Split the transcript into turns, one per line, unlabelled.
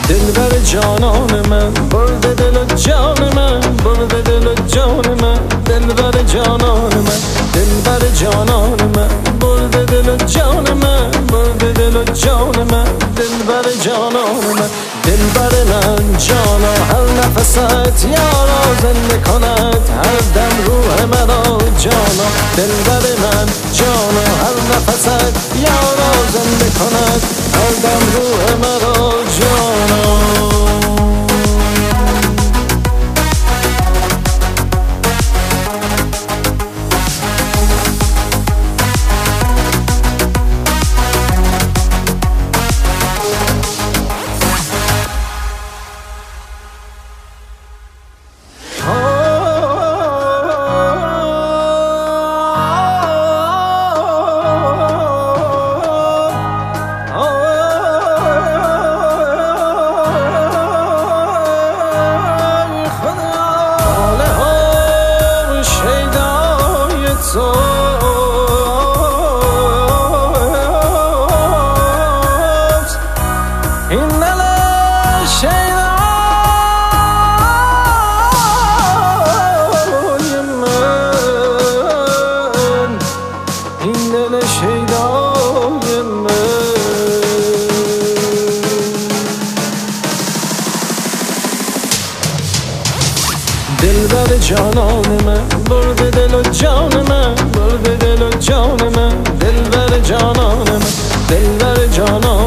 دلبر جانان من، برده دل و جان من، برده دل و جان من، دلبر جانان من، دلبر جانان من، برده دل و جان من، برده دل و جان من، دلبر جانان من، دلبر من جانا، هر نفست یارا زنده کند هر دم روح مرا جانا، دلبر من جانا، هر نفست یارا زنده کند هر دم روح مرا جانا. دلبر جانان من، برده دل و جان من، برده دل و جان من، دلبر جانان من، دلبر جانان